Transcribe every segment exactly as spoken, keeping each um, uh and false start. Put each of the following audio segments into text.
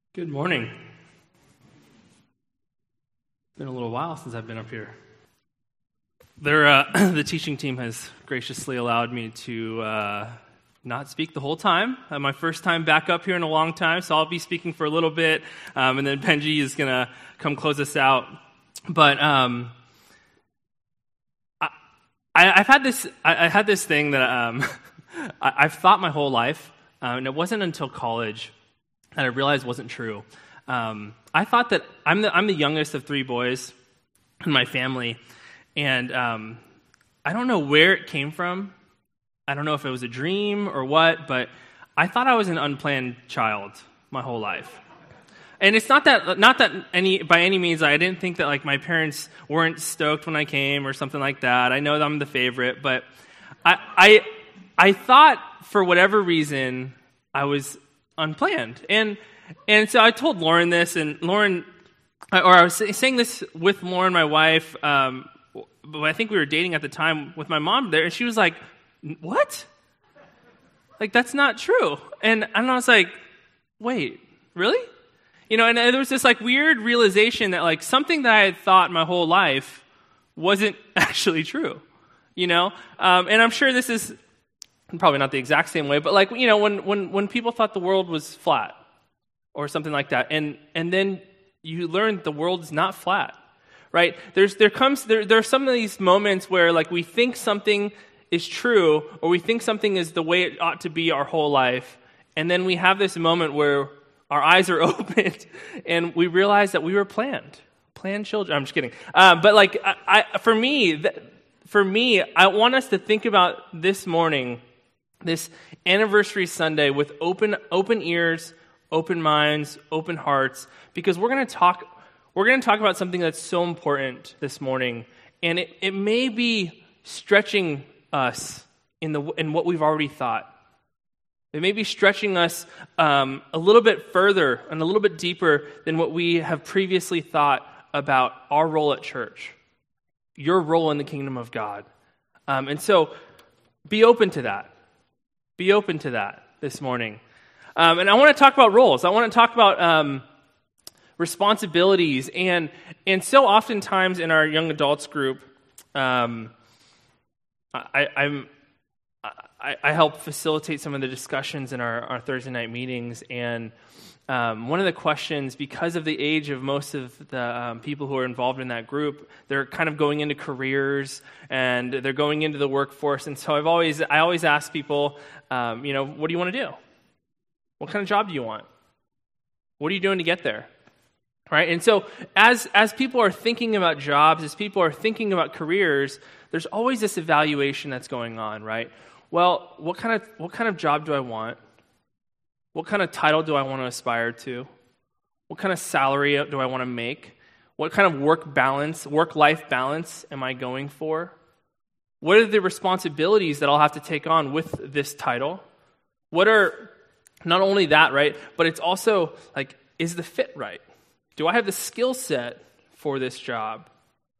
Good morning. It's been a little while since I've been up here. There, uh, the teaching team has graciously allowed me to uh, not speak the whole time. Uh, my first time back up here in a long time, so I'll be speaking for a little bit, um, and then Benji is going to come close us out. But um, I, I, I've had this. I, I had this thing that um, I, I've thought my whole life, uh, and it wasn't until college that I realized wasn't true. Um, I thought that I'm the I'm the youngest of three boys in my family, and um, I don't know where it came from. I don't know if it was a dream or what, but I thought I was an unplanned child my whole life. And it's not that not that any by any means I didn't think that like my parents weren't stoked when I came or something like that. I know that I'm the favorite, but I I I thought for whatever reason I was unplanned. And and so I told Lauren this, and Lauren, or I was saying this with Lauren, my wife, um, but I think we were dating at the time with my mom there, and she was like, what? Like, that's not true. And, and I was like, wait, really? You know, and there was this like weird realization that like something that I had thought my whole life wasn't actually true, you know? Um, and I'm sure this is probably not the exact same way, but like, you know, when, when, when people thought the world was flat or something like that, and, and then you learn the world's not flat, right? There's, there comes, there, there are some of these moments where like we think something is true or we think something is the way it ought to be our whole life. And then we have this moment where our eyes are opened and we realize that we were planned, planned children. I'm just kidding. Uh, but like, I, I, for me, th- for me, I want us to think about this morning, this anniversary Sunday, with open open ears, open minds, open hearts, because we're going to talk we're going to talk about something that's so important this morning, and it, it may be stretching us in the in what we've already thought. It may be stretching us um, a little bit further and a little bit deeper than what we have previously thought about our role at church, your role in the kingdom of God. Um, and so be open to that. Be open to that this morning. Um, and I want to talk about roles. I want to talk about um, responsibilities. And and so oftentimes in our young adults group, um, I, I'm I, I help facilitate some of the discussions in our, our Thursday night meetings. And um, one of the questions, because of the age of most of the um, people who are involved in that group, they're kind of going into careers and they're going into the workforce. And so I've always I always ask people, um, you know, what do you want to do? What kind of job do you want? What are you doing to get there? Right? And so as as people are thinking about jobs, as people are thinking about careers, there's always this evaluation that's going on, right? Well, what kind of what kind of job do I want? What kind of title do I want to aspire to? What kind of salary do I want to make? What kind of work balance, work-life balance am I going for? What are the responsibilities that I'll have to take on with this title? What are, not only that, right, but it's also like, is the fit right? Do I have the skill set for this job?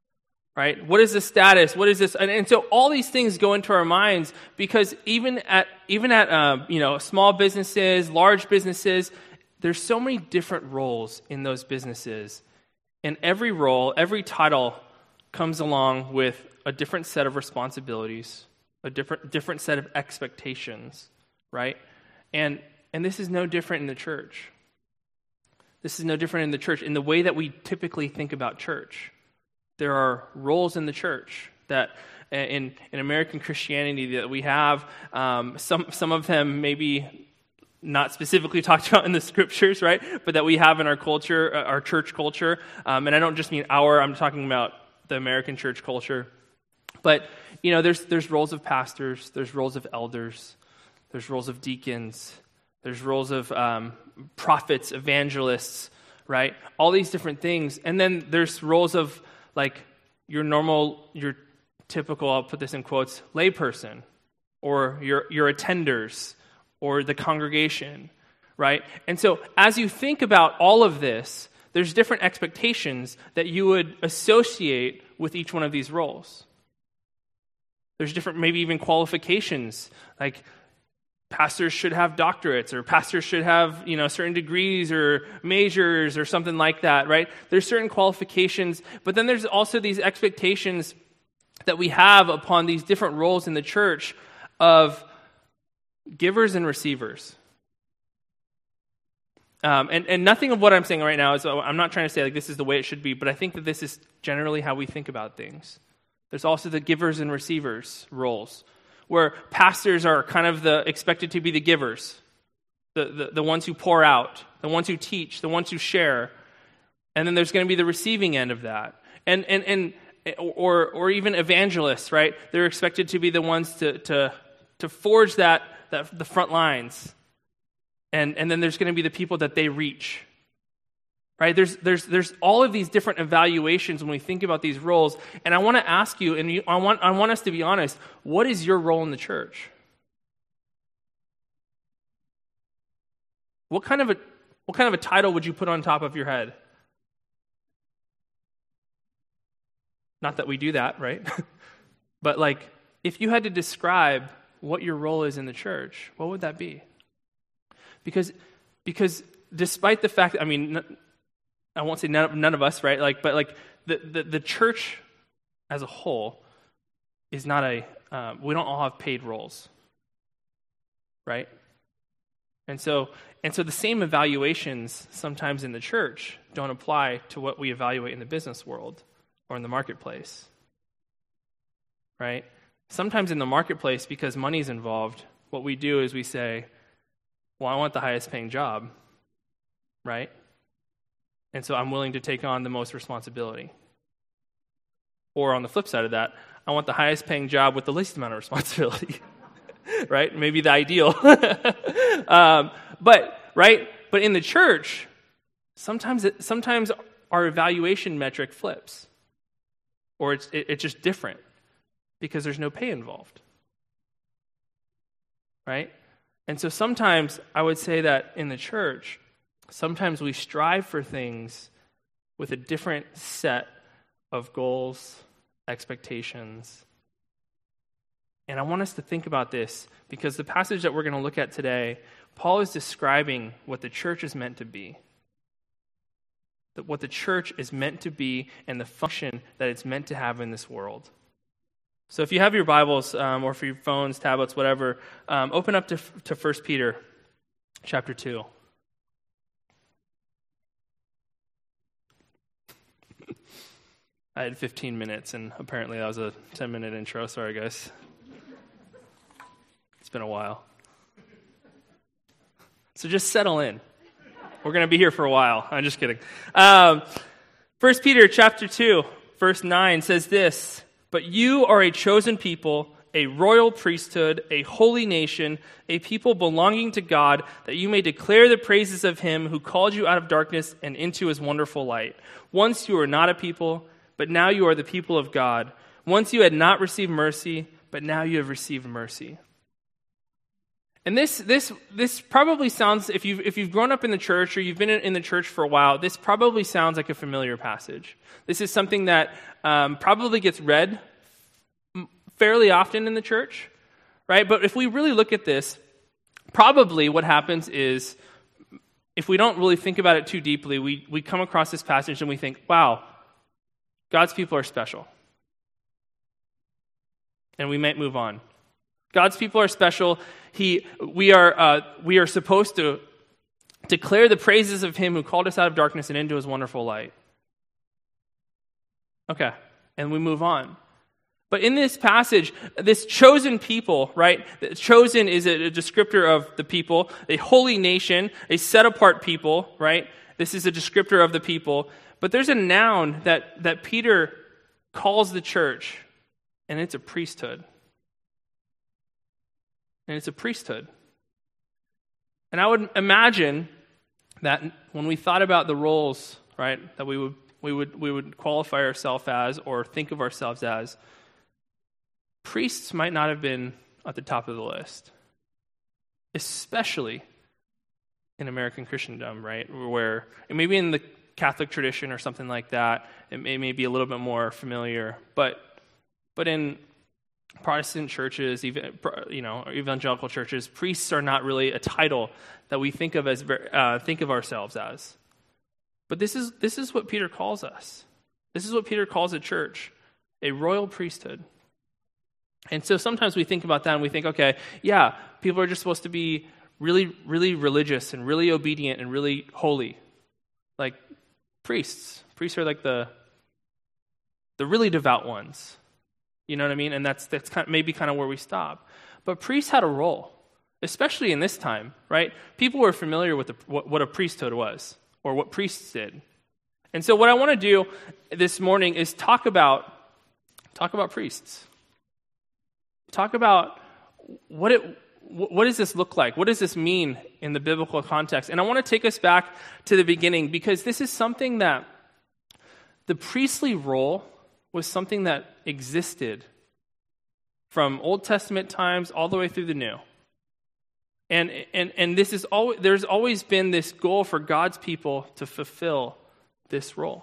Right? What is the status? What is this? And, and so all these things go into our minds because even at even at um, you know small businesses, large businesses, there's so many different roles in those businesses, and every role, every title comes along with a different set of responsibilities, a different different set of expectations, right? And and this is no different in the church. This is no different in the church in the way that we typically think about church. There are roles in the church that, in in American Christianity, that we have. Um, some some of them maybe not specifically talked about in the scriptures, right? But that we have in our culture, uh, our church culture. Um, and I don't just mean our. I'm talking about the American church culture. But you know, there's there's roles of pastors. There's roles of elders. There's roles of deacons. There's roles of um, prophets, evangelists, right? All these different things. And then there's roles of like your normal, your typical, I'll put this in quotes, layperson, or your your attenders, or the congregation, right? And so as you think about all of this, there's different expectations that you would associate with each one of these roles. There's different, maybe even qualifications, like pastors should have doctorates, or pastors should have, you know, certain degrees or majors or something like that, right? There's certain qualifications, but then there's also these expectations that we have upon these different roles in the church of givers and receivers. Um, and, and nothing of what I'm saying right now is, I'm not trying to say like this is the way it should be, but I think that this is generally how we think about things. There's also the givers and receivers roles, where pastors are kind of the expected to be the givers, the, the, the ones who pour out, the ones who teach, the ones who share. And then there's going to be the receiving end of that. And and and or or even evangelists, right? They're expected to be the ones to to to forge that, that the front lines. And and then there's going to be the people that they reach. Right? There's there's there's all of these different evaluations when we think about these roles, and I want to ask you, and you, I want I want us to be honest. What is your role in the church? What kind of a what kind of a title would you put on top of your head? Not that we do that, right? But like, if you had to describe what your role is in the church, what would that be? Because because despite the fact, I mean. I won't say none of, none of us, right? Like, but like the, the, the church as a whole is not a. Uh, we don't all have paid roles, right? And so, and so the same evaluations sometimes in the church don't apply to what we evaluate in the business world or in the marketplace, right? Sometimes in the marketplace, because money's involved, what we do is we say, "Well, I want the highest paying job," right? And so I'm willing to take on the most responsibility. Or on the flip side of that, I want the highest paying job with the least amount of responsibility. Right? Maybe the ideal. um, but, right? But in the church, sometimes it, sometimes our evaluation metric flips. Or it's, it, it's just different because there's no pay involved. Right? And so sometimes I would say that in the church, sometimes we strive for things with a different set of goals, expectations. And I want us to think about this because the passage that we're going to look at today, Paul is describing what the church is meant to be. That what the church is meant to be and the function that it's meant to have in this world. So if you have your Bibles um, or for your phones, tablets, whatever, um, open up to, to First Peter chapter two. I had fifteen minutes, and apparently that was a ten-minute intro. Sorry, guys. It's been a while. So just settle in. We're going to be here for a while. I'm just kidding. Um, First Peter chapter two, verse nine says this, "But you are a chosen people, a royal priesthood, a holy nation, a people belonging to God, that you may declare the praises of him who called you out of darkness and into his wonderful light. Once you were not a people, but now you are the people of God. Once you had not received mercy, but now you have received mercy." And this this this probably sounds, if you've, if you've grown up in the church or you've been in, in the church for a while, this probably sounds like a familiar passage. This is something that um, probably gets read fairly often in the church, right? But if we really look at this, probably what happens is, if we don't really think about it too deeply, we, we come across this passage and we think, wow, God's people are special. And we might move on. God's people are special. He, we are, uh, we are supposed to declare the praises of him who called us out of darkness and into his wonderful light. Okay, and we move on. But in this passage, this chosen people, right? Chosen is a, a descriptor of the people, a holy nation, a set-apart people, right? This is a descriptor of the people. But there's a noun that, that Peter calls the church, and it's a priesthood. And it's a priesthood. And I would imagine that when we thought about the roles, right, that we would we would we would qualify ourselves as or think of ourselves as, priests might not have been at the top of the list, especially in American Christendom, right? Where maybe in the Catholic tradition or something like that, it may, may be a little bit more familiar. But but in Protestant churches, even, you know, evangelical churches, priests are not really a title that we think of as uh, think of ourselves as. But this is this is what Peter calls us. This is what Peter calls a church, a royal priesthood. And so sometimes we think about that and we think, okay, yeah, people are just supposed to be really, really religious and really obedient and really holy. Like priests. Priests are like the the really devout ones. You know what I mean? And that's that's kind of, maybe kind of where we stop. But priests had a role, especially in this time, right? People were familiar with the, what, what a priesthood was or what priests did. And so what I want to do this morning is talk about talk about priests. Talk about what it what does this look like? What does this mean in the biblical context? And I want to take us back to the beginning because this is something that the priestly role was something that existed from Old Testament times all the way through the New. And and and this is always there's always been this goal for God's people to fulfill this role.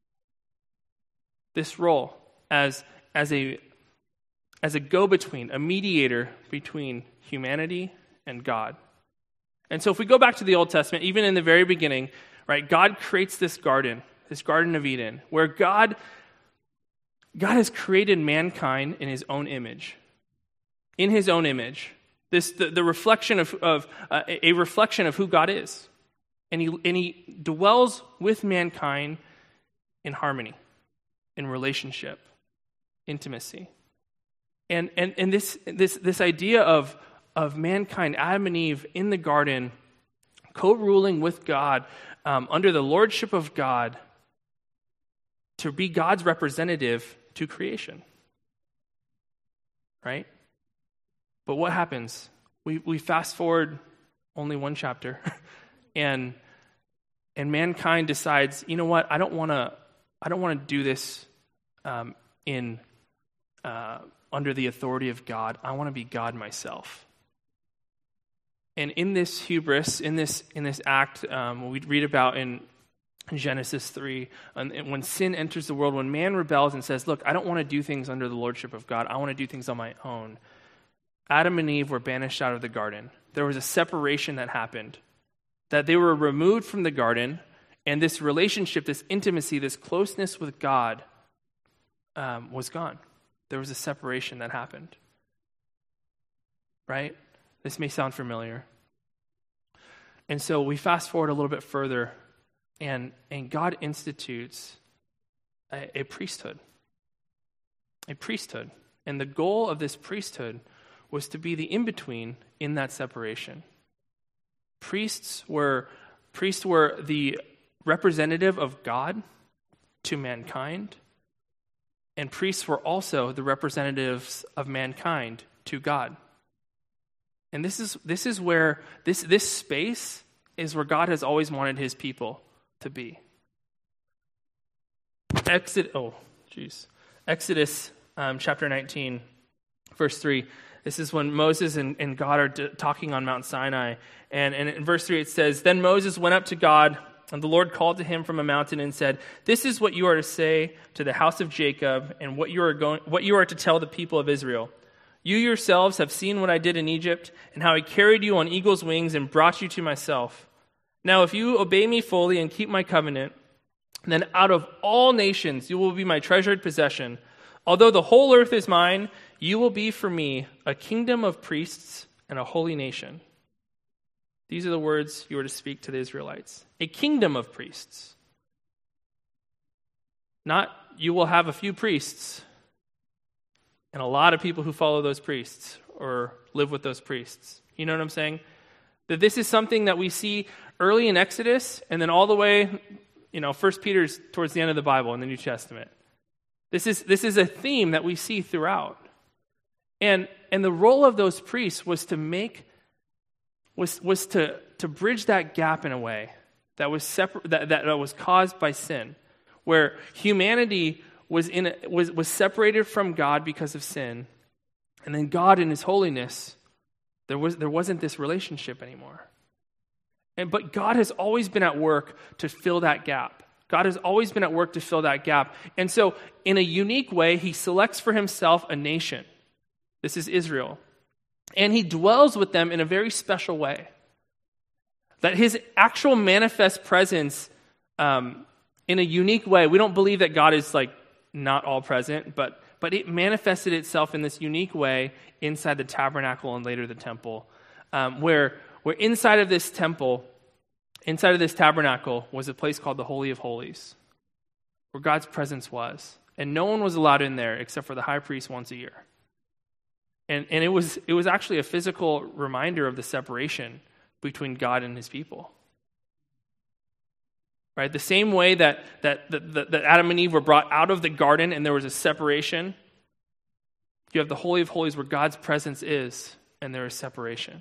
This role as as a as a go-between, a mediator between humanity and God. And so if we go back to the Old Testament, even in the very beginning, right, God creates this garden, this Garden of Eden, where God, God has created mankind in his own image. In his own image. This the, the reflection of, of uh, a reflection of who God is. And he and he dwells with mankind in harmony, in relationship, intimacy. And and and this this this idea of of mankind, Adam and Eve in the garden, co-ruling with God, um, under the lordship of God, to be God's representative to creation. Right? But what happens? We we fast forward only one chapter, and and mankind decides, you know what? I don't want to. I don't want to do this um, in. Uh, under the authority of God. I want to be God myself. And in this hubris, in this in this act, um, we read about in Genesis three, and when sin enters the world, when man rebels and says, look, I don't want to do things under the lordship of God. I want to do things on my own. Adam and Eve were banished out of the garden. There was a separation that happened, that they were removed from the garden, and this relationship, this intimacy, this closeness with God um, was gone. There was a separation that happened. Right? This may sound familiar. And so we fast forward a little bit further, and, and God institutes a, a priesthood. A priesthood. And the goal of this priesthood was to be the in-between in that separation. Priests were priests were the representative of God to mankind, and priests were also the representatives of mankind to God. And this is this is where this this space is where God has always wanted his people to be. Exit oh, jeez. Exodus um, chapter nineteen, verse three. This is when Moses and, and God are d- talking on Mount Sinai. And, and in verse three it says, Then Moses went up to God, and the Lord called to him from a mountain and said, This is what you are to say to the house of Jacob, and what you are going, what you are to tell the people of Israel. You yourselves have seen what I did in Egypt, and how I carried you on eagle's wings and brought you to myself. Now if you obey me fully and keep my covenant, then out of all nations you will be my treasured possession. Although the whole earth is mine, you will be for me a kingdom of priests and a holy nation. These are the words you are to speak to the Israelites. A kingdom of priests. Not you will have a few priests and a lot of people who follow those priests or live with those priests. You know what I'm saying? That this is something that we see early in Exodus and then all the way, you know, First Peter's towards the end of the Bible in the New Testament. This is this is a theme that we see throughout. And and the role of those priests was to make was was to, to bridge that gap in a way that was separ- that, that was caused by sin, where humanity was in a, was was separated from God because of sin, and then God in his holiness, there was there wasn't this relationship anymore. And but God has always been at work to fill that gap. God has always been at work to fill that gap. And so in a unique way, he selects for himself a nation. This is Israel. And he dwells with them in a very special way. That his actual manifest presence um, in a unique way, we don't believe that God is like not all present, but but it manifested itself in this unique way inside the tabernacle and later the temple, um, where where inside of this temple, inside of this tabernacle was a place called the Holy of Holies, where God's presence was. And no one was allowed in there except for the high priest once a year. And and it was it was actually a physical reminder of the separation between God and his people. Right? The same way that that, that that Adam and Eve were brought out of the garden and there was a separation, you have the Holy of Holies where God's presence is, and there is separation.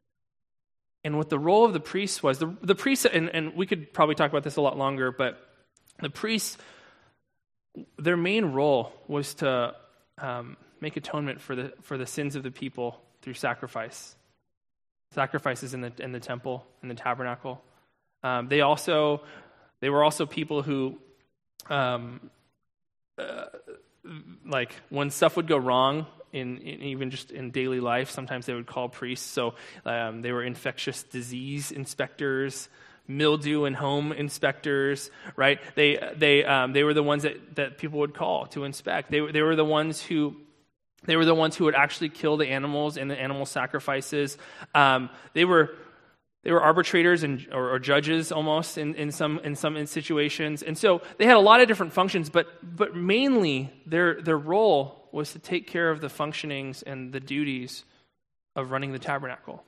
And what the role of the priests was, the, the priests, and, and we could probably talk about this a lot longer, but the priests, their main role was to um, make atonement for the for the sins of the people through sacrifice. Sacrifices in the in the temple, in the tabernacle. Um, they also they were also people who, um, uh, like when stuff would go wrong in, in even just in daily life, sometimes they would call priests. So um, they were infectious disease inspectors, mildew and home inspectors, right? They they um, they were the ones that, that people would call to inspect. They they were the ones who. They were the ones who would actually kill the animals in the animal sacrifices. Um, they were they were arbitrators and or, or judges almost in, in some in some situations, and so they had a lot of different functions. But but mainly their their role was to take care of the functionings and the duties of running the tabernacle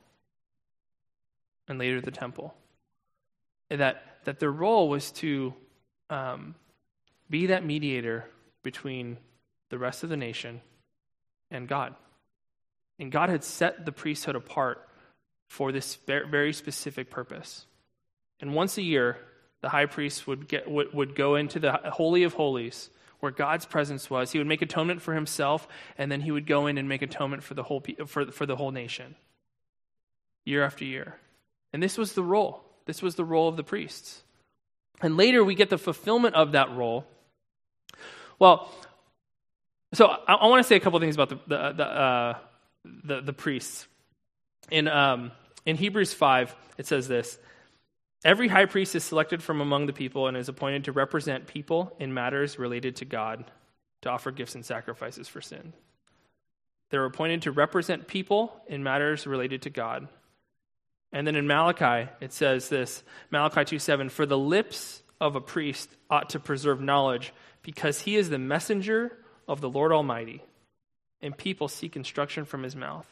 and later the temple. And that that their role was to um, be that mediator between the rest of the nation and God. And God had set the priesthood apart for this very specific purpose. And once a year, the high priest would get would, would go into the Holy of Holies, where God's presence was. He would make atonement for himself, and then he would go in and make atonement for the whole for, for the whole nation, year after year. And this was the role. This was the role of the priests. And later we get the fulfillment of that role. Well, So I, I want to say a couple of things about the the the, uh, the, the priests. In um, in Hebrews five, it says this: every high priest is selected from among the people and is appointed to represent people in matters related to God, to offer gifts and sacrifices for sin. They're appointed to represent people in matters related to God. And then in Malachi, it says this, Malachi two seven, for the lips of a priest ought to preserve knowledge, because he is the messenger of the Lord Almighty, and people seek instruction from his mouth.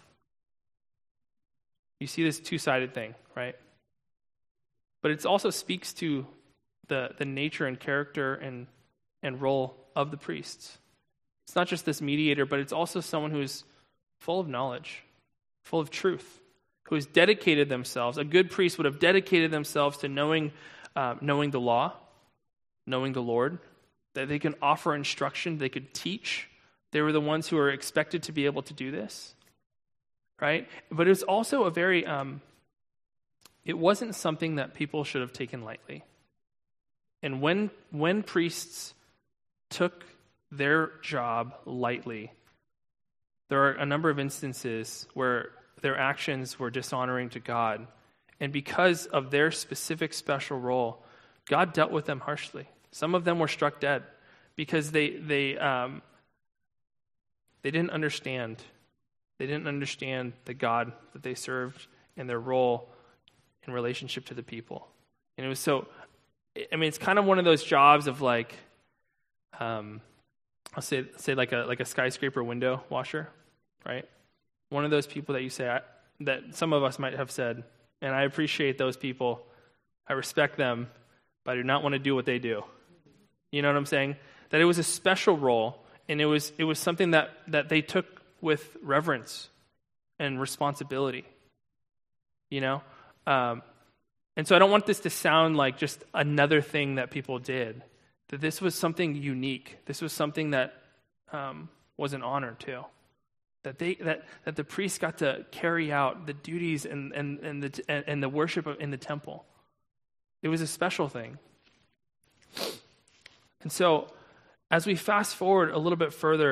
You see this two-sided thing, right? But it also speaks to the, the nature and character and, and role of the priests. It's not just this mediator, but it's also someone who's full of knowledge, full of truth, who has dedicated themselves. A good priest would have dedicated themselves to knowing, uh, knowing the law, knowing the Lord, that they can offer instruction, they could teach. They were the ones who were expected to be able to do this, right? But it was also a very, um, it wasn't something that people should have taken lightly. And when when priests took their job lightly, there are a number of instances where their actions were dishonoring to God. And because of their specific special role, God dealt with them harshly. Some of them were struck dead because they they um, they didn't understand. They didn't understand the God that they served and their role in relationship to the people. And it was so, I mean, it's kind of one of those jobs of like, um, I'll say say like a like a skyscraper window washer, right? One of those people that you say, I, that some of us might have said, and I appreciate those people, I respect them, but I do not want to do what they do. You know what I'm saying? That it was a special role, and it was it was something that, that they took with reverence and responsibility. You know? Um, and so I don't want this to sound like just another thing that people did. That this was something unique. This was something that um, was an honor too. That they that, that the priests got to carry out the duties and and and the and, and the worship in the temple. It was a special thing. And so, as we fast forward a little bit further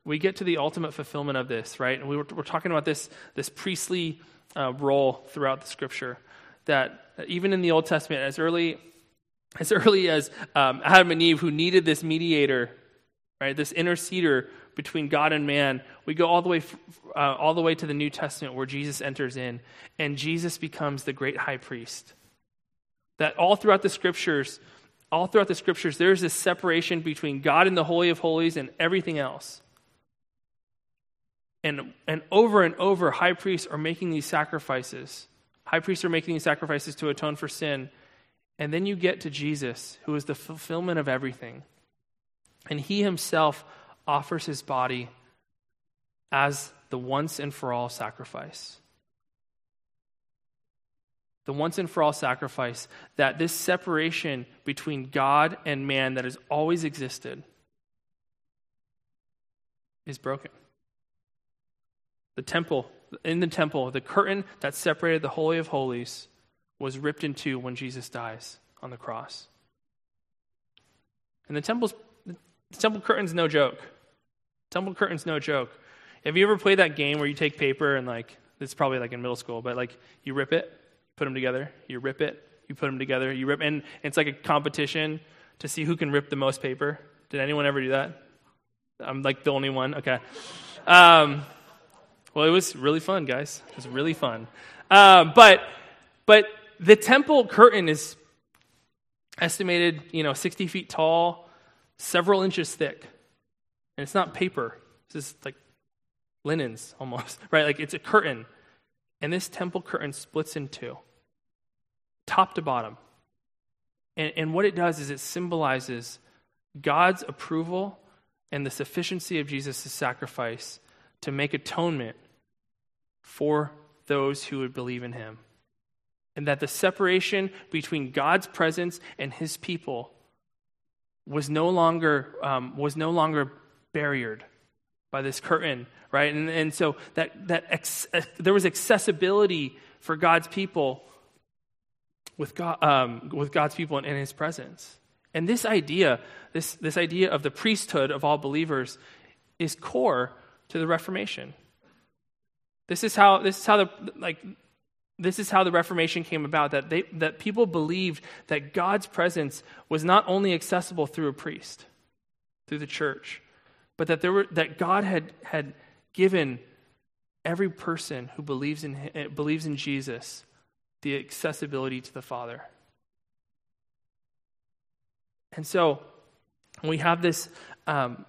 we get to the ultimate fulfillment of this, right? And we were, we're talking about this, this priestly uh, role throughout the Scripture, that even in the Old Testament, as early as early as um, Adam and Eve, who needed this mediator, right, this interceder between God and man, we go all the way uh, all the way to the New Testament, where Jesus enters in, and Jesus becomes the great high priest. That all throughout the Scriptures, all throughout the Scriptures, there's this separation between God and the Holy of Holies and everything else. And and over and over, high priests are making these sacrifices. High priests are making these sacrifices to atone for sin. And then you get to Jesus, who is the fulfillment of everything. And he himself offers his body as the once and for all sacrifice. The once and for all sacrifice, that this separation between God and man that has always existed is broken. The temple, in the temple, the curtain that separated the Holy of Holies was ripped in two when Jesus dies on the cross. And the temple's the temple curtain's no joke. Temple curtain's no joke. Have you ever played that game where you take paper and, like, it's probably like in middle school, but like you rip it, put them together, you rip it, you put them together, you rip, and it's like a competition to see who can rip the most paper. Did anyone ever do that? I'm like the only one. Okay. Um, well, it was really fun, guys. It was really fun. Um, but but the temple curtain is estimated, you know, sixty feet tall, several inches thick, and it's not paper. It's just like linens almost, right? Like it's a curtain. And this temple curtain splits in two, top to bottom. And, and what it does is it symbolizes God's approval and the sufficiency of Jesus' sacrifice to make atonement for those who would believe in him. And that the separation between God's presence and his people was no longer um, was no longer barriered by this curtain, right? And, and so that that ex- there was accessibility for God's people with God, um, with God's people in, in his presence. And this idea, this this idea of the priesthood of all believers, is core to the Reformation. This is how this is how the like this is how the Reformation came about. That they that people believed that God's presence was not only accessible through a priest, through the church, but that there were that God had had given every person who believes in believes in Jesus the accessibility to the Father. And so we have this um,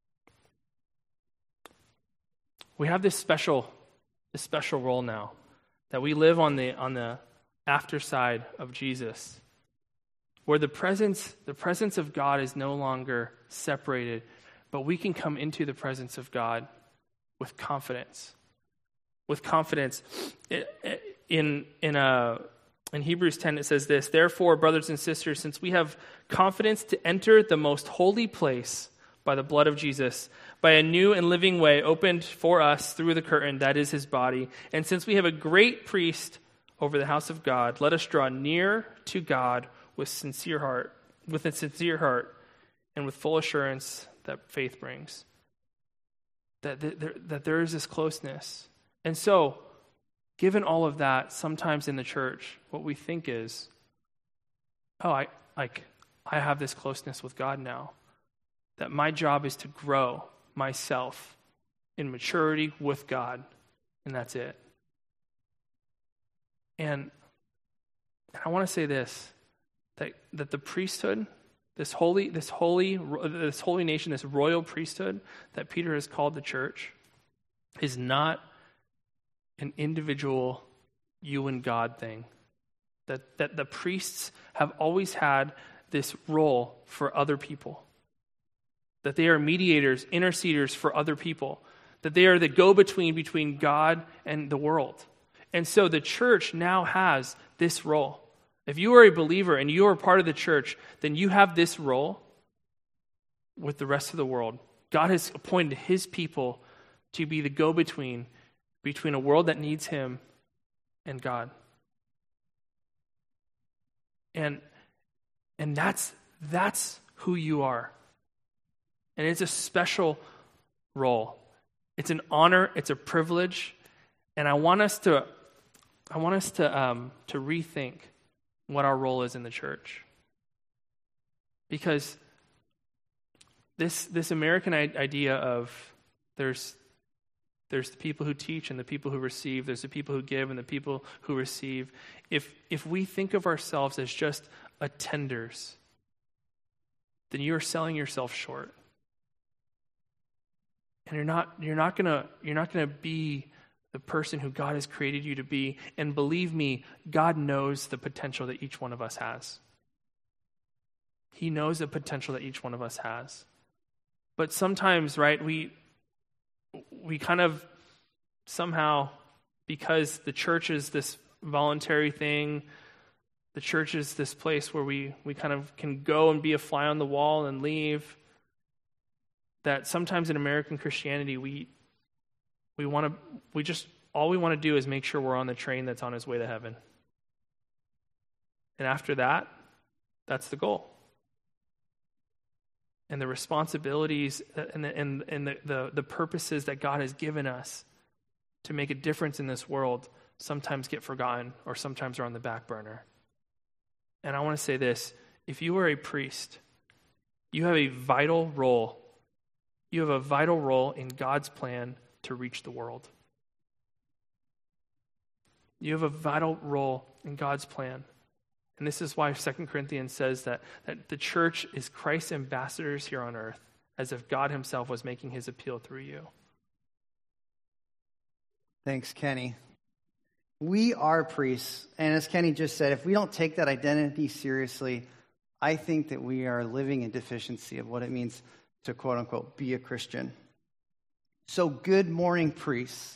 we have this special this special role now, that we live on the on the after side of Jesus, where the presence the presence of God is no longer separated, but we can come into the presence of God with confidence. With confidence. In in a in Hebrews ten it says this: "Therefore, brothers and sisters, since we have confidence to enter the most holy place by the blood of Jesus, by a new and living way opened for us through the curtain that is his body, and since we have a great priest over the house of God, let us draw near to God with sincere heart, with a sincere heart, and with full assurance that faith brings." That there, that there is this closeness. And so, given all of that, sometimes in the church, what we think is, oh, I like I have this closeness with God now. That my job is to grow myself in maturity with God, and that's it. And I want to say this, that that the priesthood, this holy, this holy, this holy nation, this royal priesthood that Peter has called the church, is not an individual you and God thing. That that the priests have always had this role for other people. That they are mediators, interceders for other people. That they are the go-between between God and the world. And so the church now has this role. If you are a believer and you are part of the church, then you have this role with the rest of the world. God has appointed his people to be the go-between between a world that needs him and God. And and that's that's who you are. And it's a special role. It's an honor, it's a privilege, and I want us to, I want us to um, to rethink what our role is in the church. Because this this American idea of there's there's the people who teach and the people who receive, there's the people who give and the people who receive. If if we think of ourselves as just attenders, then you are selling yourself short. And you're not you're not gonna you're not gonna be the person who God has created you to be. And believe me, God knows the potential that each one of us has. He knows the potential that each one of us has. But sometimes, right, we we kind of somehow, because the church is this voluntary thing, the church is this place where we, we kind of can go and be a fly on the wall and leave, that sometimes in American Christianity, we we want to, we just, all we want to do is make sure we're on the train that's on its way to heaven. And after that, that's the goal. And the responsibilities and the, and, and the, the, the purposes that God has given us to make a difference in this world sometimes get forgotten or sometimes are on the back burner. And I want to say this, if you are a priest, you have a vital role. You have a vital role in God's plan to reach the world. You have a vital role in God's plan. And this is why Second Corinthians says that, that the church is Christ's ambassadors here on earth, as if God himself was making his appeal through you. Thanks, Kenny. We are priests, and as Kenny just said, if we don't take that identity seriously, I think that we are living in deficiency of what it means to, quote unquote, be a Christian. So, good morning, priests.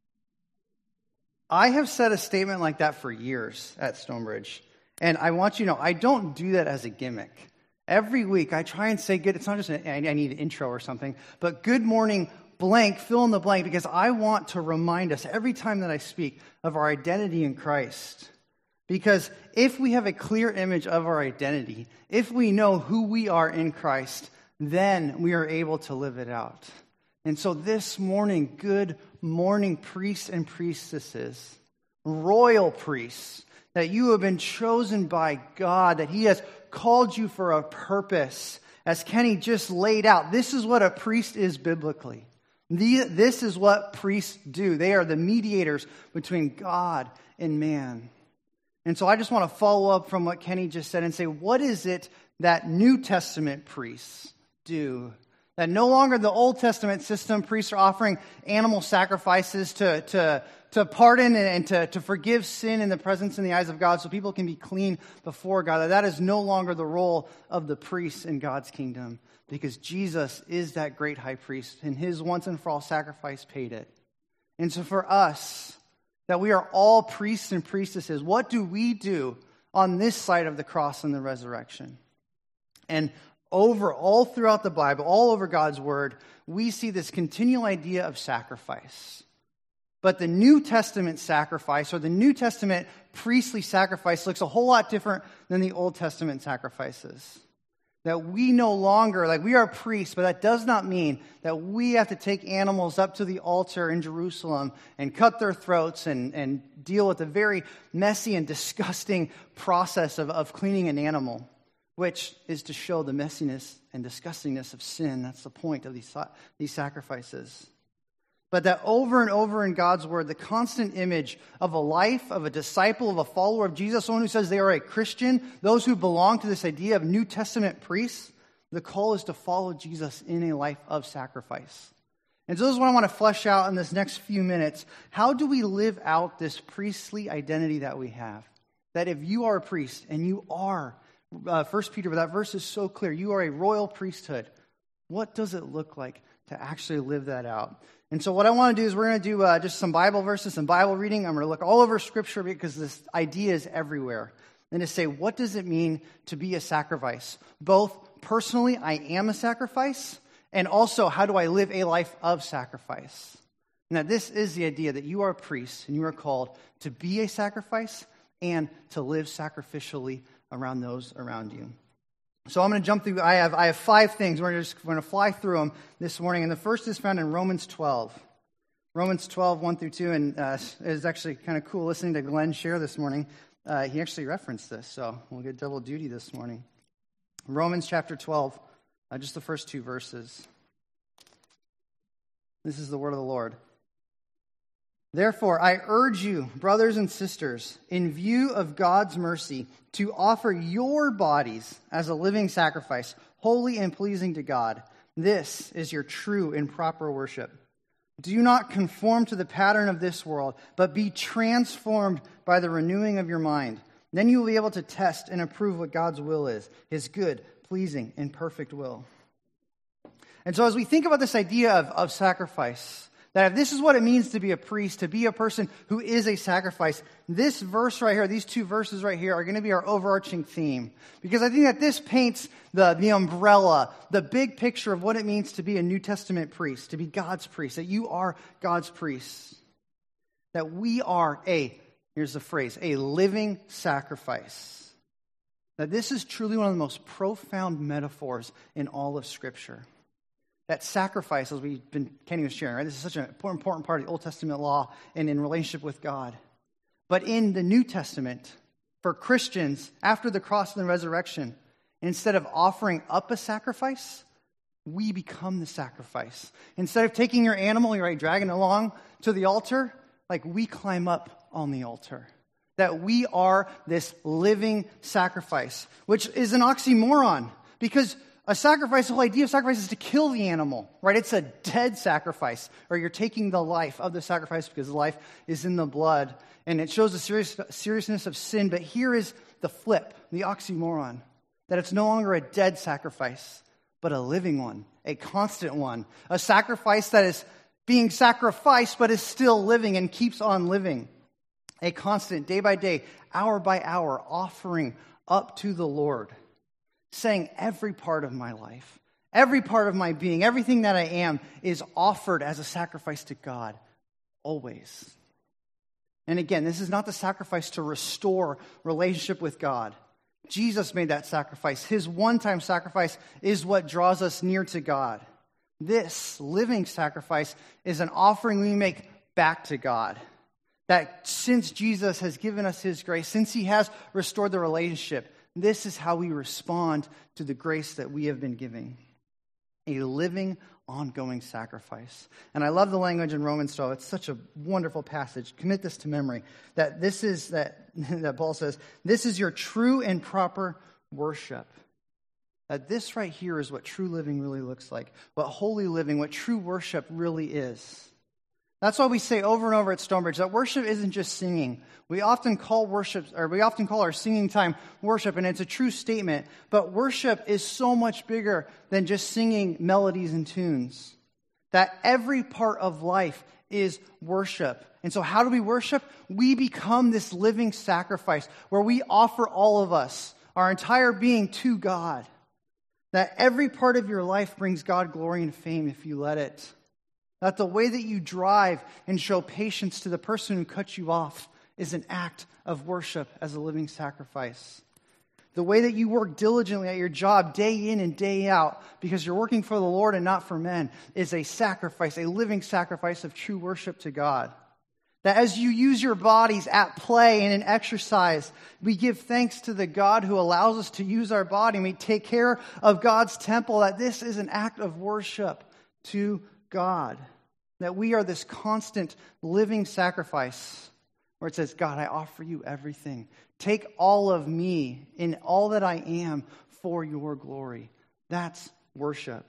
I have said a statement like that for years at Stonebridge. And I want you to know, I don't do that as a gimmick. Every week I try and say good, it's not just an, I need an intro or something, but good morning, blank, fill in the blank, because I want to remind us every time that I speak of our identity in Christ. Because if we have a clear image of our identity, if we know who we are in Christ, then we are able to live it out. And so this morning, good morning, priests and priestesses, royal priests, that you have been chosen by God, that he has called you for a purpose. As Kenny just laid out, this is what a priest is biblically. This is what priests do. They are the mediators between God and man. And so I just want to follow up from what Kenny just said and say, what is it that New Testament priests do? That no longer the Old Testament system, priests are offering animal sacrifices to, to, to pardon and, and to, to forgive sin in the presence in the eyes of God so people can be clean before God. That, that is no longer the role of the priests in God's kingdom, because Jesus is that great high priest and his once and for all sacrifice paid it. And so for us, that we are all priests and priestesses, what do we do on this side of the cross and the resurrection? And over, all throughout the Bible, all over God's Word, we see this continual idea of sacrifice. But the New Testament sacrifice, or the New Testament priestly sacrifice, looks a whole lot different than the Old Testament sacrifices. That we no longer, like we are priests, but that does not mean that we have to take animals up to the altar in Jerusalem and cut their throats and, and deal with the very messy and disgusting process of, of cleaning an animal, which is to show the messiness and disgustingness of sin. That's the point of these, these sacrifices. But that over and over in God's Word, the constant image of a life, of a disciple, of a follower of Jesus, someone who says they are a Christian, those who belong to this idea of New Testament priests, the call is to follow Jesus in a life of sacrifice. And so this is what I want to flesh out in this next few minutes. How do we live out this priestly identity that we have? That if you are a priest, and you are, uh, First Peter, but that verse is so clear, you are a royal priesthood. What does it look like to actually live that out? And so what I want to do is we're going to do uh, just some Bible verses, some Bible reading. I'm going to look all over Scripture because this idea is everywhere. And to say, what does it mean to be a sacrifice? Both personally, I am a sacrifice, and also, how do I live a life of sacrifice? And that this is the idea that you are a priest, and you are called to be a sacrifice and to live sacrificially around those around you. So I'm going to jump through. I have I have five things. We're just going to fly through them this morning. And the first is found in Romans twelve. Romans twelve, one through two. And uh, it was actually kind of cool listening to Glenn share this morning. Uh, he actually referenced this, so we'll get double duty this morning. Romans chapter twelve, uh, just the first two verses. This is the word of the Lord. Therefore, I urge you, brothers and sisters, in view of God's mercy, to offer your bodies as a living sacrifice, holy and pleasing to God. This is your true and proper worship. Do not conform to the pattern of this world, but be transformed by the renewing of your mind. Then you will be able to test and approve what God's will is, his good, pleasing, and perfect will. And so as we think about this idea of, of sacrifice, that if this is what it means to be a priest, to be a person who is a sacrifice, this verse right here, these two verses right here are going to be our overarching theme. Because I think that this paints the, the umbrella, the big picture of what it means to be a New Testament priest, to be God's priest, that you are God's priest. That we are a, here's the phrase, a living sacrifice. That this is truly one of the most profound metaphors in all of Scripture. That sacrifice, as we've been, Kenny was sharing, right? This is such an important part of the Old Testament law and in relationship with God. But in the New Testament, for Christians, after the cross and the resurrection, instead of offering up a sacrifice, we become the sacrifice. Instead of taking your animal, you're right, dragging it along to the altar, like we climb up on the altar. That we are this living sacrifice, which is an oxymoron, because a sacrifice, the whole idea of sacrifice is to kill the animal, right? It's a dead sacrifice, or you're taking the life of the sacrifice because the life is in the blood, and it shows the serious, seriousness of sin. But here is the flip, the oxymoron, that it's no longer a dead sacrifice, but a living one, a constant one, a sacrifice that is being sacrificed but is still living and keeps on living, a constant, day by day, hour by hour, offering up to the Lord. Saying every part of my life, every part of my being, everything that I am is offered as a sacrifice to God, always. And again, this is not the sacrifice to restore relationship with God. Jesus made that sacrifice. His one-time sacrifice is what draws us near to God. This living sacrifice is an offering we make back to God. That since Jesus has given us his grace, since he has restored the relationship, this is how we respond to the grace that we have been giving. A living, ongoing sacrifice. And I love the language in Romans twelve. It's such a wonderful passage. Commit this to memory. That this is, that, that Paul says, this is your true and proper worship. That this right here is what true living really looks like. What holy living, what true worship really is. That's why we say over and over at Stonebridge that worship isn't just singing. We often call worship, or we often call our singing time worship, and it's a true statement. But worship is so much bigger than just singing melodies and tunes. That every part of life is worship. And so how do we worship? We become this living sacrifice where we offer all of us, our entire being, to God. That every part of your life brings God glory and fame if you let it. That the way that you drive and show patience to the person who cut you off is an act of worship as a living sacrifice. The way that you work diligently at your job day in and day out because you're working for the Lord and not for men is a sacrifice, a living sacrifice of true worship to God. That as you use your bodies at play and in exercise, we give thanks to the God who allows us to use our body, and we take care of God's temple, that this is an act of worship to God. That we are this constant living sacrifice where it says, God, I offer you everything. Take all of me in all that I am for your glory. That's worship.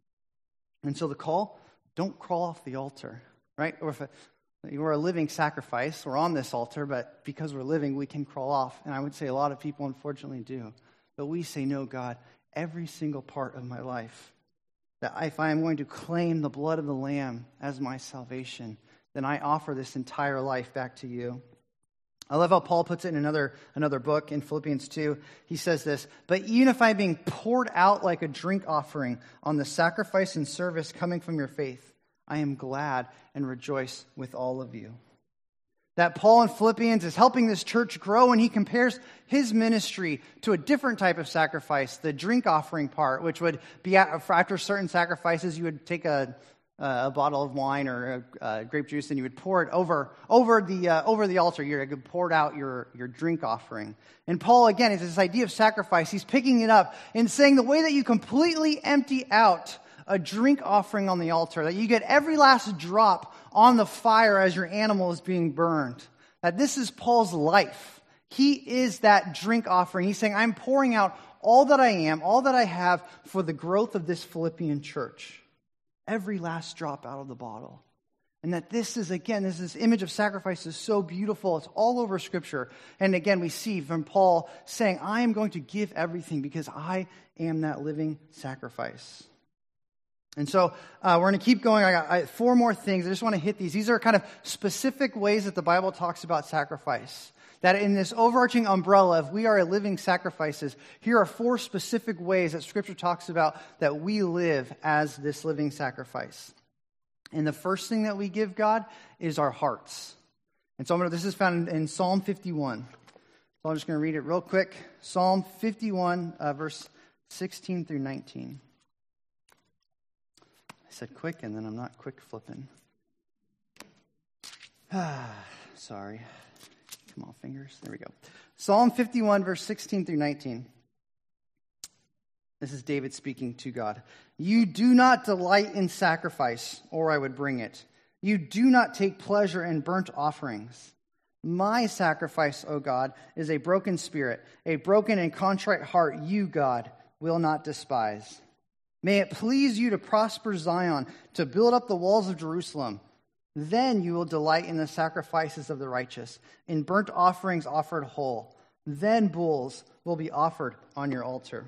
And so the call, don't crawl off the altar, right? Or if a, we're a living sacrifice, we're on this altar, but because we're living, we can crawl off. And I would say a lot of people unfortunately do. But we say, no, God, every single part of my life, that if I am going to claim the blood of the Lamb as my salvation, then I offer this entire life back to you. I love how Paul puts it in another, another book in Philippians two. He says this, but even if I'm being poured out like a drink offering on the sacrifice and service coming from your faith, I am glad and rejoice with all of you. That Paul in Philippians is helping this church grow, and he compares his ministry to a different type of sacrifice, the drink offering part, which would be after certain sacrifices, you would take a, a bottle of wine or a, a grape juice, and you would pour it over over the uh, over the altar. You would pour out your, your drink offering. And Paul, again, is this idea of sacrifice. He's picking it up and saying the way that you completely empty out a drink offering on the altar, that you get every last drop on the fire as your animal is being burned. That this is Paul's life. He is that drink offering. He's saying, I'm pouring out all that I am, all that I have for the growth of this Philippian church. Every last drop out of the bottle. And that this is, again, this, this image of sacrifice is so beautiful. It's all over Scripture. And again, we see from Paul saying, I am going to give everything because I am that living sacrifice. And so uh, we're going to keep going. I got I, four more things. I just want to hit these. These are kind of specific ways that the Bible talks about sacrifice. That in this overarching umbrella of we are a living sacrifices, here are four specific ways that Scripture talks about that we live as this living sacrifice. And the first thing that we give God is our hearts. And so I'm gonna, this is found in, in Psalm fifty-one. So I'm just going to read it real quick. Psalm fifty-one, uh, verse sixteen through nineteen. I said quick, and then I'm not quick flipping. Ah, sorry. Come on, fingers. There we go. Psalm fifty-one, verse sixteen through nineteen. This is David speaking to God. You do not delight in sacrifice, or I would bring it. You do not take pleasure in burnt offerings. My sacrifice, O God, is a broken spirit, a broken and contrite heart you, God, will not despise. May it please you to prosper Zion, to build up the walls of Jerusalem. Then you will delight in the sacrifices of the righteous, in burnt offerings offered whole. Then bulls will be offered on your altar.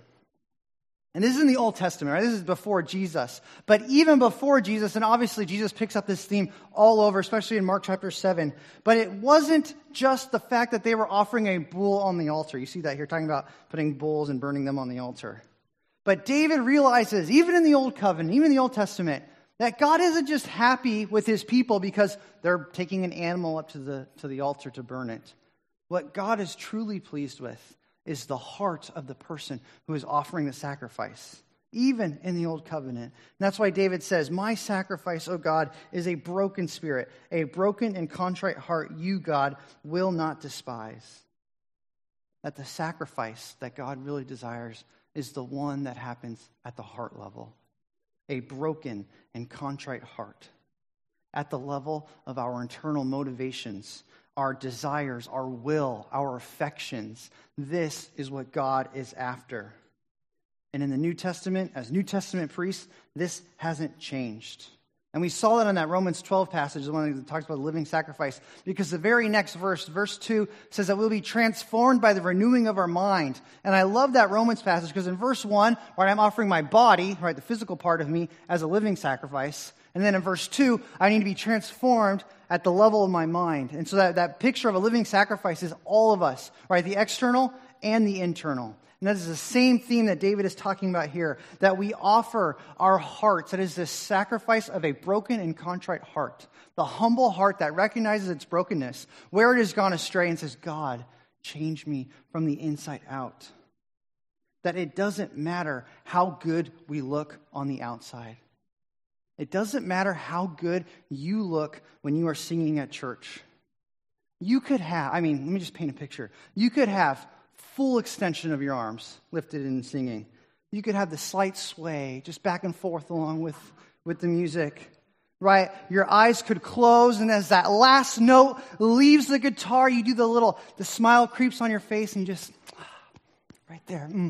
And this is in the Old Testament, right? This is before Jesus. But even before Jesus, and obviously Jesus picks up this theme all over, especially in Mark chapter seven. But it wasn't just the fact that they were offering a bull on the altar. You see that here, talking about putting bulls and burning them on the altar. But David realizes, even in the Old Covenant, even in the Old Testament, that God isn't just happy with his people because they're taking an animal up to the, to the altar to burn it. What God is truly pleased with is the heart of the person who is offering the sacrifice, even in the Old Covenant. And that's why David says, my sacrifice, O God, is a broken spirit, a broken and contrite heart you, God, will not despise. That the sacrifice that God really desires is the one that happens at the heart level. A broken and contrite heart. At the level of our internal motivations, our desires, our will, our affections. This is what God is after. And in the New Testament, as New Testament priests, this hasn't changed. And we saw that in that Romans twelve passage, the one that talks about the living sacrifice, because the very next verse, verse two, says that we'll be transformed by the renewing of our mind. And I love that Romans passage because in verse one, right, I'm offering my body, right, the physical part of me, as a living sacrifice. And then in verse two, I need to be transformed at the level of my mind. And so that, that picture of a living sacrifice is all of us, right, the external and the internal. And that is the same theme that David is talking about here, that we offer our hearts. That is this sacrifice of a broken and contrite heart, the humble heart that recognizes its brokenness, where it has gone astray, and says, God, change me from the inside out. That it doesn't matter how good we look on the outside. It doesn't matter how good you look when you are singing at church. You could have, I mean, let me just paint a picture. You could have full extension of your arms lifted in singing. You could have the slight sway just back and forth along with, with the music, right? Your eyes could close, and as that last note leaves the guitar, you do the little, the smile creeps on your face, and you just, right there. Mm.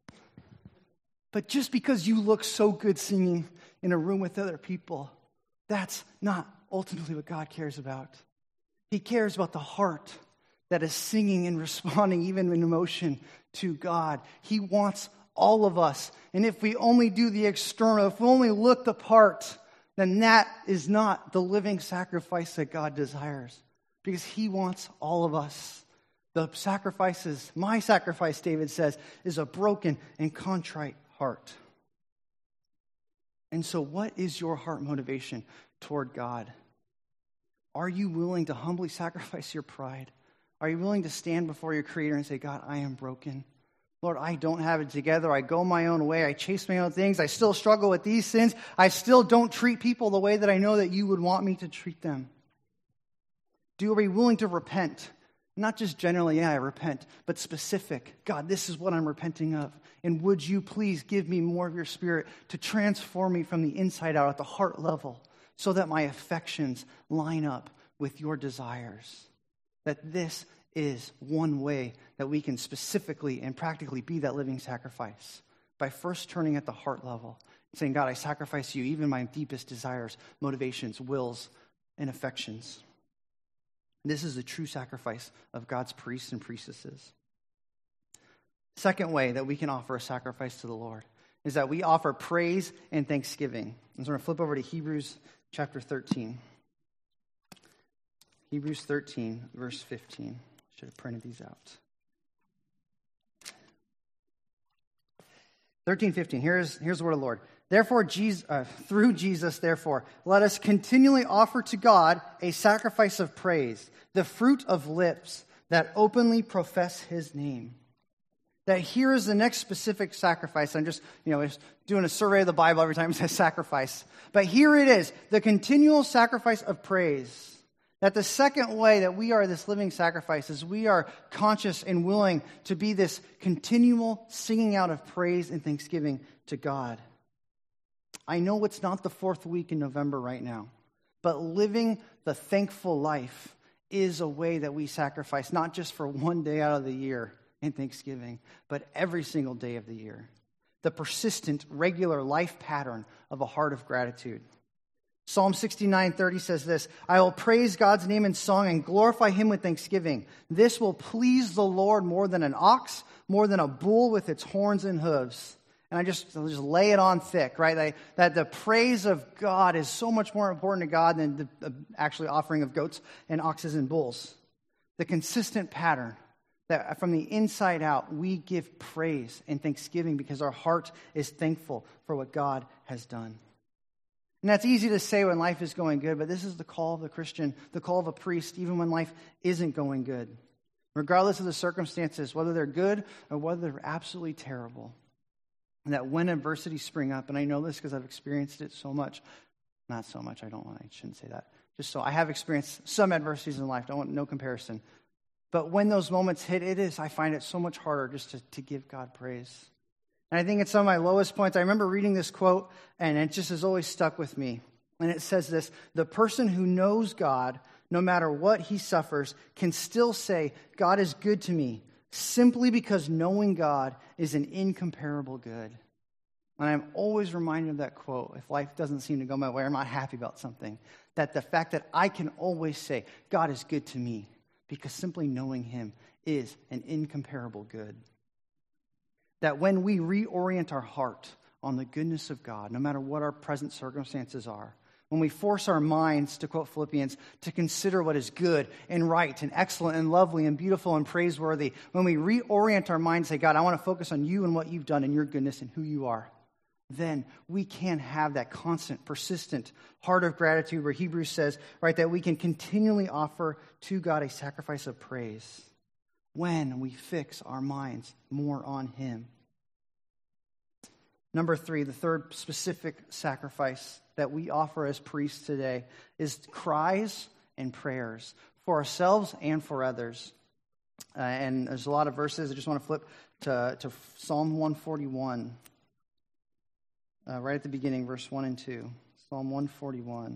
But just because you look so good singing in a room with other people, that's not ultimately what God cares about. He cares about the heart that is singing and responding even in emotion to God. He wants all of us. And if we only do the external, if we only look the part, then that is not the living sacrifice that God desires. Because He wants all of us. The sacrifices, my sacrifice, David says, is a broken and contrite heart. And so what is your heart motivation toward God? Are you willing to humbly sacrifice your pride? Are you willing to stand before your Creator and say, God, I am broken. Lord, I don't have it together. I go my own way. I chase my own things. I still struggle with these sins. I still don't treat people the way that I know that you would want me to treat them. Do are we willing to repent? Not just generally, yeah, I repent, but specific. God, this is what I'm repenting of. And would you please give me more of your Spirit to transform me from the inside out at the heart level so that my affections line up with your desires? That this is one way that we can specifically and practically be that living sacrifice. By first turning at the heart level, saying, God, I sacrifice you, even my deepest desires, motivations, wills, and affections. This is the true sacrifice of God's priests and priestesses. Second way that we can offer a sacrifice to the Lord is that we offer praise and thanksgiving. And so we're going to flip over to Hebrews chapter thirteen. Hebrews thirteen, verse fifteen. Should have printed these out. thirteen fifteen. Here's, here's the word of the Lord. Therefore, Jesus, uh, through Jesus, therefore, let us continually offer to God a sacrifice of praise, the fruit of lips that openly profess his name. That here is the next specific sacrifice. I'm just, you know, just doing a survey of the Bible every time it says sacrifice. But here it is, the continual sacrifice of praise. That the second way that we are this living sacrifice is we are conscious and willing to be this continual singing out of praise and thanksgiving to God. I know it's not the fourth week in November right now, but living the thankful life is a way that we sacrifice, not just for one day out of the year in Thanksgiving, but every single day of the year. The persistent, regular life pattern of a heart of gratitude. Psalm sixty-nine thirty says this, I will praise God's name in song and glorify him with thanksgiving. This will please the Lord more than an ox, more than a bull with its horns and hooves. And I just, I'll just lay it on thick, right? That, that the praise of God is so much more important to God than the, the actually offering of goats and oxes and bulls. The consistent pattern that from the inside out, we give praise and thanksgiving because our heart is thankful for what God has done. And that's easy to say when life is going good, but this is the call of the Christian, the call of a priest, even when life isn't going good. Regardless of the circumstances, whether they're good or whether they're absolutely terrible. And that when adversity spring up, and I know this because I've experienced it so much, not so much, I don't want, I shouldn't say that. Just so I have experienced some adversities in life, don't want no comparison. But when those moments hit, it is, I find it so much harder just to, to give God praise. And I think at some of my lowest points, I remember reading this quote, and it just has always stuck with me. And it says this, the person who knows God, no matter what he suffers, can still say, God is good to me, simply because knowing God is an incomparable good. And I'm always reminded of that quote. If life doesn't seem to go my way, I'm not happy about something. That the fact that I can always say, God is good to me, because simply knowing him is an incomparable good. That when we reorient our heart on the goodness of God, no matter what our present circumstances are, when we force our minds, to quote Philippians, to consider what is good and right and excellent and lovely and beautiful and praiseworthy, when we reorient our minds and say, God, I want to focus on you and what you've done and your goodness and who you are, then we can have that constant, persistent heart of gratitude where Hebrews says, right, that we can continually offer to God a sacrifice of praise when we fix our minds more on him. Number three, the third specific sacrifice that we offer as priests today is cries and prayers for ourselves and for others. Uh, and there's a lot of verses. I just want to flip to, to Psalm one forty-one. Uh, right at the beginning, verse one and two. Psalm one forty-one.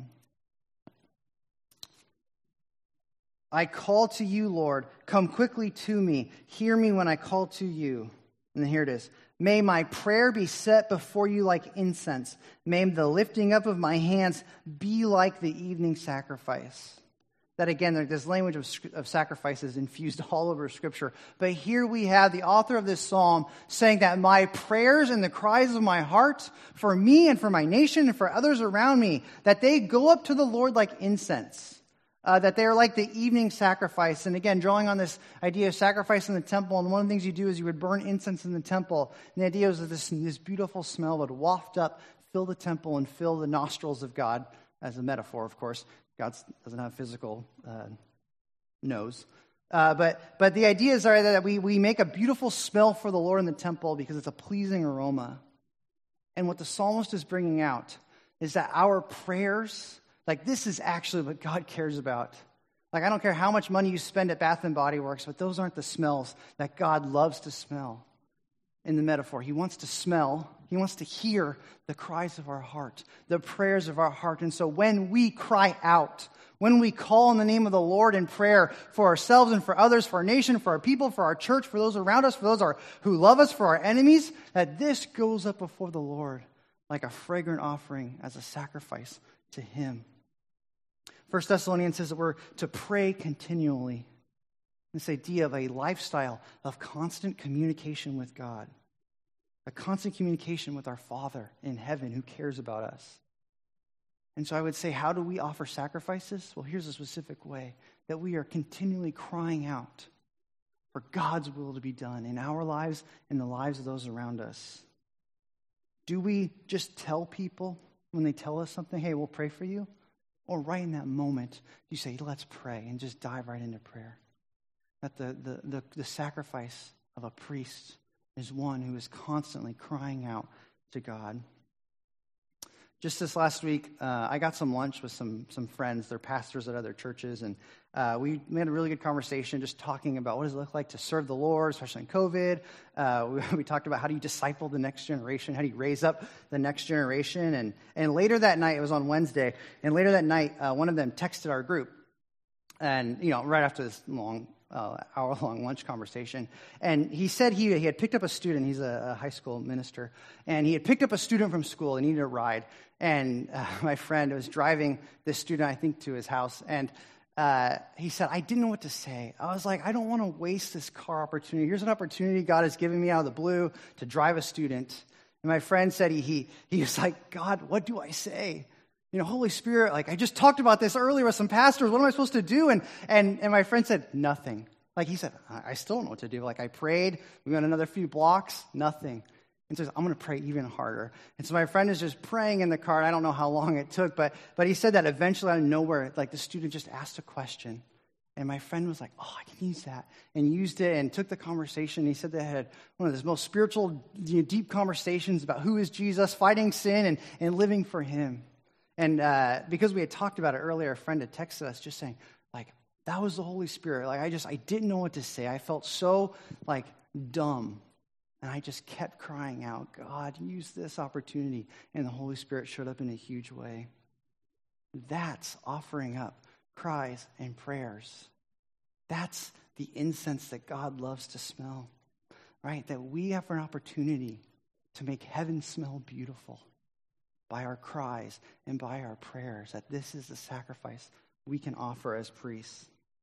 I call to you, Lord. Come quickly to me. Hear me when I call to you. And then here it is. May my prayer be set before you like incense. May the lifting up of my hands be like the evening sacrifice. That again, there's language of, of sacrifices infused all over Scripture. But here we have the author of this psalm saying that my prayers and the cries of my heart for me and for my nation and for others around me, that they go up to the Lord like incense. Uh, that they are like the evening sacrifice. And again, drawing on this idea of sacrifice in the temple, and one of the things you do is you would burn incense in the temple. And the idea was that this, this beautiful smell would waft up, fill the temple, and fill the nostrils of God, as a metaphor, of course, God doesn't have physical uh, nose. Uh, but but the ideas are that we, we make a beautiful smell for the Lord in the temple because it's a pleasing aroma. And what the psalmist is bringing out is that our prayers, like this is actually what God cares about. Like I don't care how much money you spend at Bath and Body Works, but those aren't the smells that God loves to smell. In the metaphor, he wants to smell, he wants to hear the cries of our heart, the prayers of our heart. And so when we cry out, when we call on the name of the Lord in prayer for ourselves and for others, for our nation, for our people, for our church, for those around us, for those are, who love us, for our enemies, that this goes up before the Lord like a fragrant offering as a sacrifice to him. First Thessalonians says that we're to pray continually. This idea of a lifestyle of constant communication with God, a constant communication with our Father in heaven who cares about us. And so I would say, how do we offer sacrifices? Well, here's a specific way, that we are continually crying out for God's will to be done in our lives and the lives of those around us. Do we just tell people when they tell us something, hey, we'll pray for you? Or right in that moment, you say, let's pray, and just dive right into prayer. That the, the, the, the sacrifice of a priest is one who is constantly crying out to God. Just this last week, uh, I got some lunch with some some friends. They're pastors at other churches, and uh, we had a really good conversation just talking about what does it look like to serve the Lord, especially in COVID. Uh, we, we talked about how do you disciple the next generation, how do you raise up the next generation, and and later that night, it was on Wednesday, and later that night, uh, one of them texted our group, and you know, right after this long Uh, hour-long lunch conversation. And he said he, he had picked up a student. He's a, a high school minister. And he had picked up a student from school and needed a ride. And uh, my friend was driving this student, I think, to his house. And uh, he said, I didn't know what to say. I was like, I don't want to waste this car opportunity. Here's an opportunity God has given me out of the blue to drive a student. And my friend said he he, he was like, God, what do I say? You know, Holy Spirit, like I just talked about this earlier with some pastors. What am I supposed to do? And and and my friend said, nothing. Like he said, I still don't know what to do. Like I prayed, we went another few blocks, nothing. And says, I'm going to pray even harder. And so my friend is just praying in the car. And I don't know how long it took, but but he said that eventually out of nowhere, like the student just asked a question. And my friend was like, oh, I can use that. And used it and took the conversation. He said they had one of those most spiritual, you know, deep conversations about who is Jesus, fighting sin and, and living for him. And uh, because we had talked about it earlier, a friend had texted us just saying, like, that was the Holy Spirit. Like, I just, I didn't know what to say. I felt so, like, dumb. And I just kept crying out, God, use this opportunity. And the Holy Spirit showed up in a huge way. That's offering up cries and prayers. That's the incense that God loves to smell, right? That we have an opportunity to make heaven smell beautiful by our cries and by our prayers, that this is the sacrifice we can offer as priests.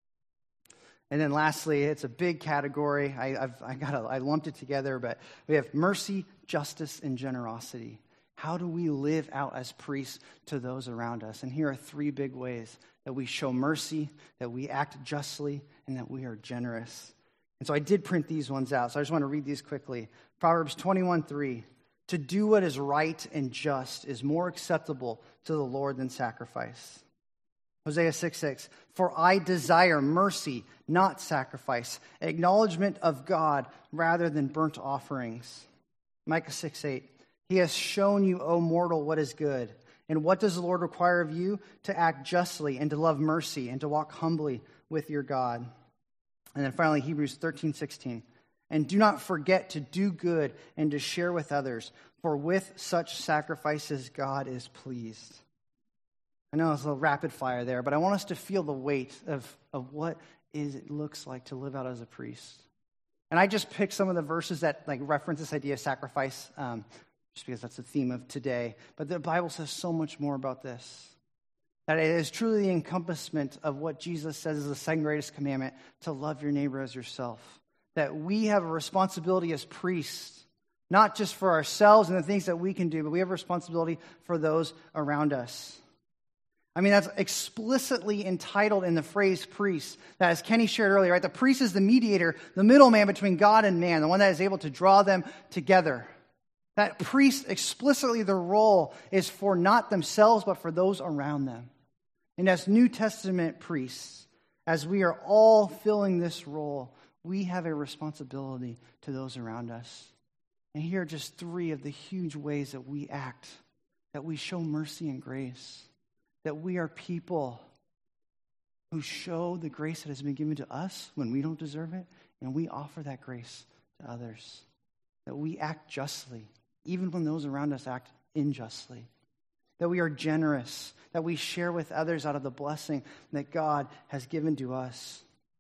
And then lastly, it's a big category. I, I've I got I lumped it together, but we have mercy, justice, and generosity. How do we live out as priests to those around us? And here are three big ways that we show mercy, that we act justly, and that we are generous. And so I did print these ones out, so I just want to read these quickly. Proverbs twenty-one three. To do what is right and just is more acceptable to the Lord than sacrifice. Hosea six six. For I desire mercy, not sacrifice, acknowledgement of God rather than burnt offerings. Micah six eight. He has shown you, O mortal, what is good. And what does the Lord require of you? To act justly and to love mercy and to walk humbly with your God. And then finally, Hebrews thirteen sixteen. And do not forget to do good and to share with others, for with such sacrifices God is pleased. I know it's a little rapid fire there, but I want us to feel the weight of, of what is it looks like to live out as a priest. And I just picked some of the verses that like reference this idea of sacrifice, um, just because that's the theme of today. But the Bible says so much more about this. That it is truly the encompassment of what Jesus says is the second greatest commandment, to love your neighbor as yourself. That we have a responsibility as priests, not just for ourselves and the things that we can do, but we have a responsibility for those around us. I mean, that's explicitly entitled in the phrase priest, that as Kenny shared earlier, right? The priest is the mediator, the middleman between God and man, the one that is able to draw them together. That priest, explicitly their role is for not themselves, but for those around them. And as New Testament priests, as we are all filling this role, we have a responsibility to those around us. And here are just three of the huge ways that we act, that we show mercy and grace, that we are people who show the grace that has been given to us when we don't deserve it, and we offer that grace to others. That we act justly, even when those around us act unjustly. That we are generous, that we share with others out of the blessing that God has given to us.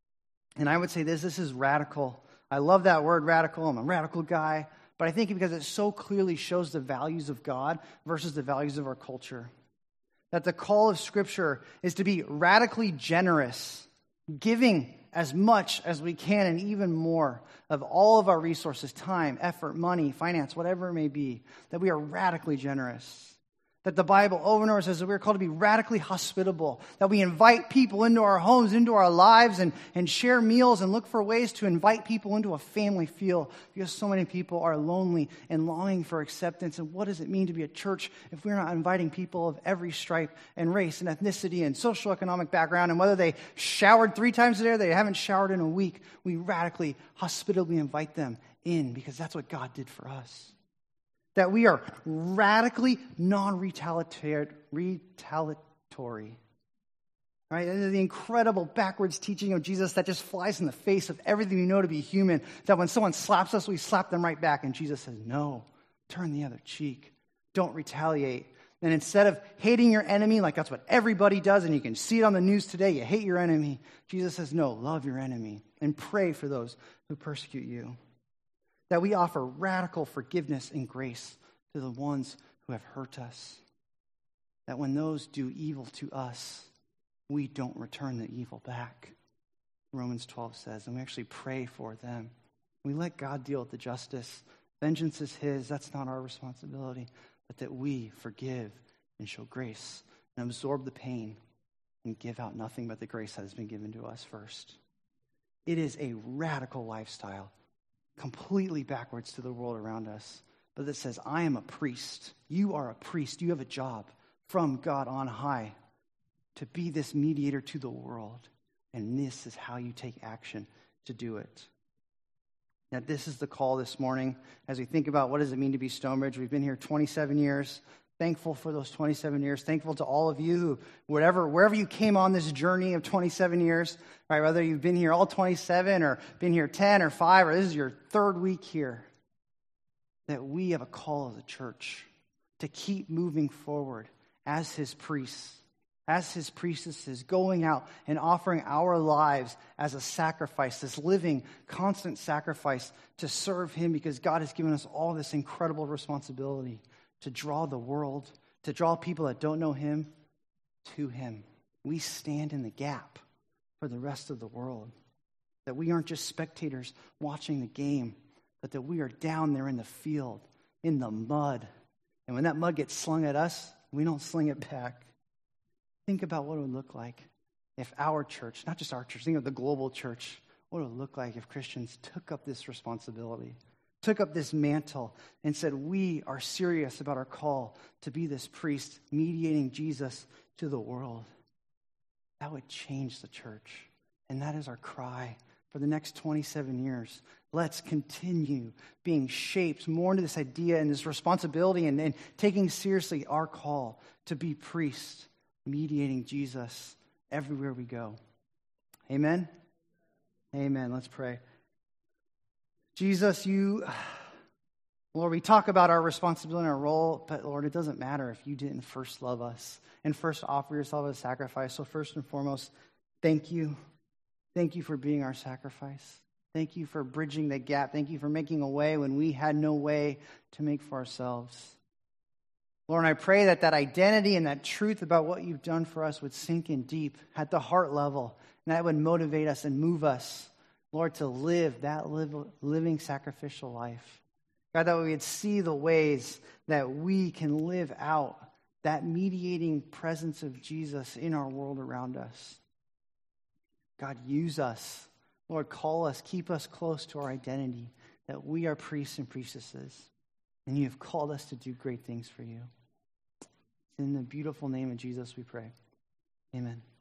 And I would say this, this is radical. I love that word, radical. I'm a radical guy. But I think because it so clearly shows the values of God versus the values of our culture. That the call of Scripture is to be radically generous, giving as much as we can and even more of all of our resources, time, effort, money, finance, whatever it may be, that we are radically generous. That the Bible over and over says that we're called to be radically hospitable, that we invite people into our homes, into our lives, and, and share meals and look for ways to invite people into a family feel, because so many people are lonely and longing for acceptance. And what does it mean to be a church if we're not inviting people of every stripe and race and ethnicity and socioeconomic background, and whether they showered three times a day or they haven't showered in a week, we radically, hospitably invite them in, because that's what God did for us. That we are radically non-retaliatory. Retaliatory. Right? This is the incredible backwards teaching of Jesus that just flies in the face of everything we know to be human. That when someone slaps us, we slap them right back. And Jesus says, no, turn the other cheek. Don't retaliate. And instead of hating your enemy, like that's what everybody does, and you can see it on the news today, you hate your enemy. Jesus says, no, love your enemy and pray for those who persecute you. That we offer radical forgiveness and grace to the ones who have hurt us. That when those do evil to us, we don't return the evil back. Romans twelve says, and we actually pray for them. We let God deal with the justice. Vengeance is his. That's not our responsibility. But that we forgive and show grace and absorb the pain and give out nothing but the grace that has been given to us first. It is a radical lifestyle, completely backwards to the world around us, but that says, I am a priest. You are a priest. You have a job from God on high to be this mediator to the world. And this is how you take action to do it. Now, this is the call this morning as we think about what does it mean to be Stonebridge. We've been here twenty-seven years. Thankful for those twenty-seven years. Thankful to all of you who, whatever, wherever you came on this journey of twenty-seven years, right? Whether you've been here all twenty-seven or been here ten or five, or this is your third week here, that we have a call as a church to keep moving forward as his priests, as his priestesses, going out and offering our lives as a sacrifice, this living, constant sacrifice to serve him, because God has given us all this incredible responsibility to draw the world, to draw people that don't know him to him. We stand in the gap for the rest of the world. That we aren't just spectators watching the game, but that we are down there in the field, in the mud. And when that mud gets slung at us, we don't sling it back. Think about what it would look like if our church, not just our church, think of the global church, what it would look like if Christians took up this responsibility, took up this mantle and said, we are serious about our call to be this priest mediating Jesus to the world. That would change the church. And that is our cry for the next twenty-seven years. Let's continue being shaped more into this idea and this responsibility, and, and taking seriously our call to be priests mediating Jesus everywhere we go. Amen? Amen. Let's pray. Jesus, you, Lord, we talk about our responsibility and our role, but Lord, it doesn't matter if you didn't first love us and first offer yourself as a sacrifice. So first and foremost, thank you. Thank you for being our sacrifice. Thank you for bridging the gap. Thank you for making a way when we had no way to make for ourselves. Lord, I pray that that identity and that truth about what you've done for us would sink in deep at the heart level, and that would motivate us and move us, Lord, to live that live, living sacrificial life. God, that we would see the ways that we can live out that mediating presence of Jesus in our world around us. God, use us. Lord, call us, keep us close to our identity, that we are priests and priestesses, and you have called us to do great things for you. In the beautiful name of Jesus we pray. Amen.